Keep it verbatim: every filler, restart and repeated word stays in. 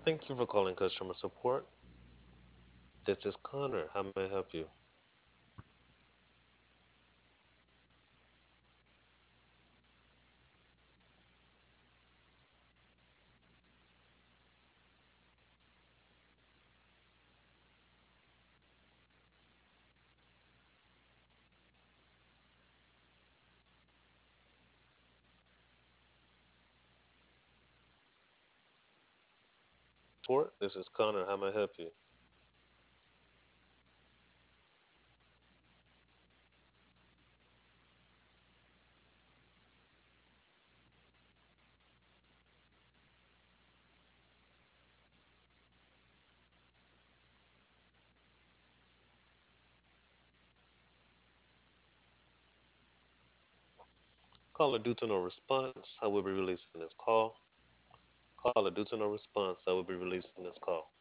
Thank you for calling customer support. This is Connor. How may I help you? Support. This is Connor. How may I help you? Caller due to no response. I will be releasing this call. Caller due to no response. I will be releasing this call.